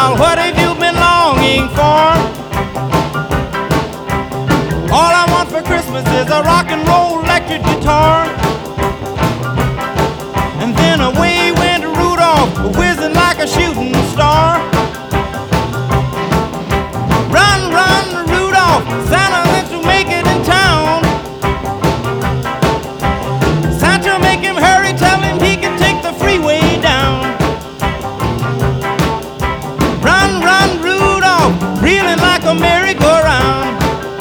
child, what have you been longing for? All I want for Christmas is a rock and roll electric guitar. And then away went Rudolph, whizzing like a shooting star. Run, run, Rudolph, Santa wants to make it in town. Santa, make him hurry, tell him he can take the freeway down. Run, run, Rudolph, reeling like a merry-go-round.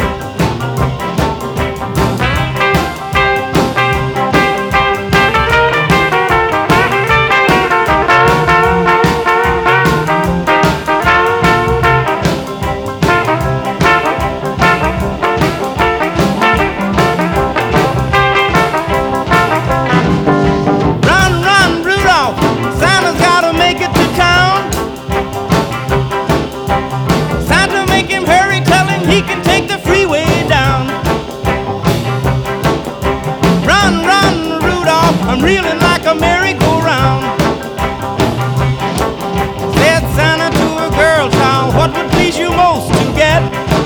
He can take the freeway down. Run, run, Rudolph, I'm reeling like a merry-go-round. Said Santa to a girl child, what would please you most to get?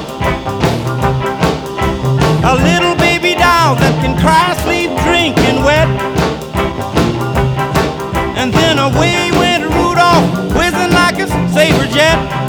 A little baby doll that can cry, sleep, drink, and wet. And then away went Rudolph, whizzing like a saber jet.